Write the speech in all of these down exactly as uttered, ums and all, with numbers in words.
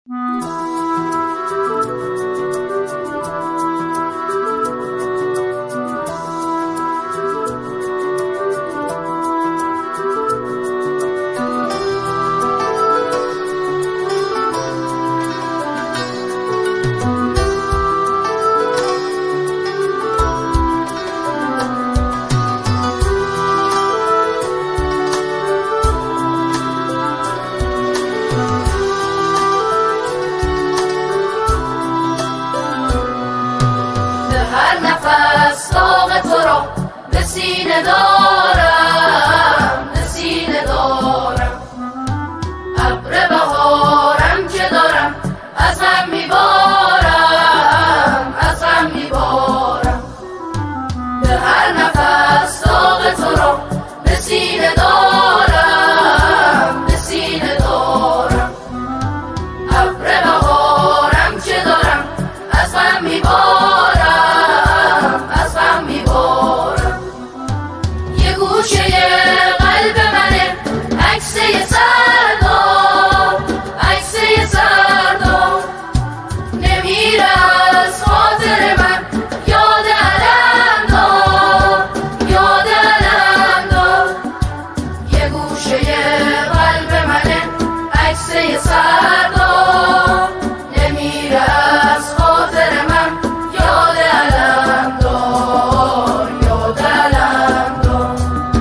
سینه دارم، سینه دارم، ابر بهارم که دارم، از هم میبارم، از هم میبارم. به هر نفس داغ تو را به سینه دارم، به سینه دارم، ابر بهارم که دارم، از هم میبارم، از هم میبارم. گوشه قلب منه عکسه سردار، عکسه سردار، نمیره از خاطر من یاد علم دار، یاد علم دار. یه گوشه قلب منه عکسه سردار، نمیره از خاطر من یاد علم دار، یاد علم دار.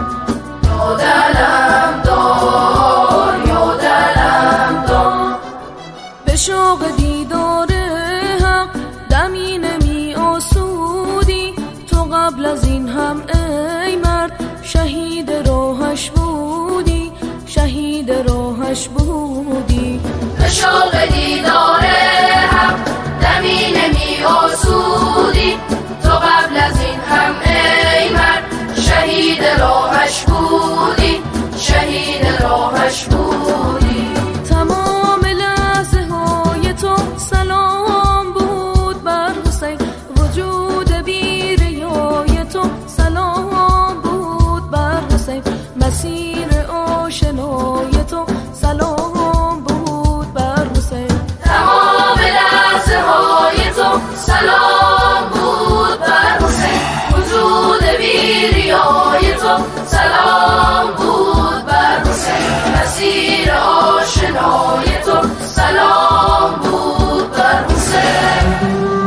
شوق دیدار هم دمی نمی آسودی، تو قبل از این هم ای مرد شهید راهش بودی، شهید راهش بودی. به شوق دیدار هم دمی نمی آسودی، تو قبل از این هم ای مرد شهید راهش بودی، شهید راهش بودی. تمام لحظه های تو سلام بود بر حسین، وجود بی ریای تو سلام بود بر حسین، مسیر آشنای تو سلام بود بر حسین. تمام لحظه های تو سلام بود بر حسین، وجود بی ریای تو سلام بود بر حسین، مسیر آشنای تو سلام بود بر حسین.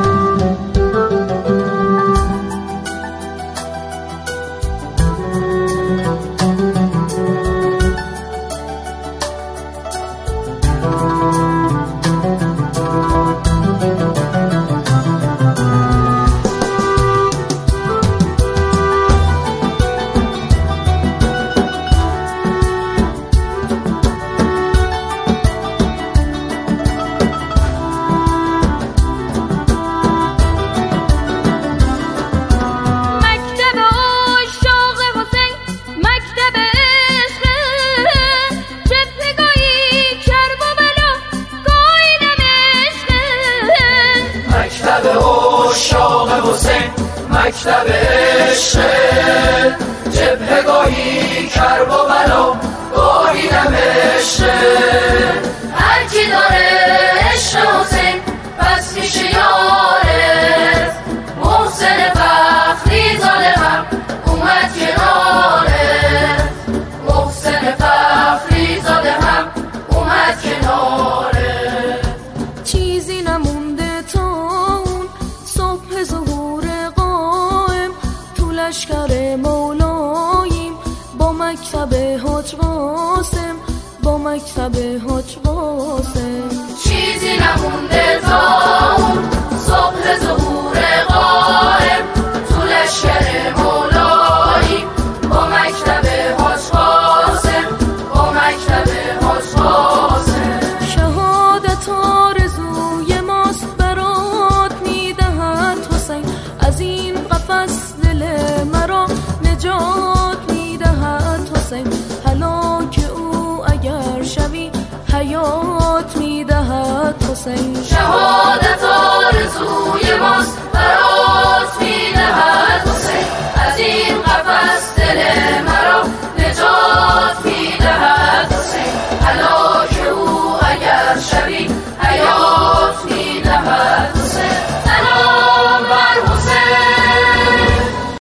مکتب عشق، جبهه گاهی کرب و بلا، گاهی دم عشق. هر کی داره عشق حسین پس پیش یاره، محسن فخری زاده هم اومد کناره، محسن فخری زاده هم اومد کناره. چیزی نمونده تا اون صبح ظهور قائم، تو لشکر مولاییم با مکتب حاج قاسم، با مکتب حاج قاسم. چیزی نمونده تا اون صبح ظهور قائم، تو لشکر مولاییم با مکتب حاج قاسم، با مکتب حاج قاسم. شهادت آرزوی ماست برات میدهد حسین، از این قفس دل مرا نجات میدهد حسین، هلاک او اگر شوی حیات میدهد حسین.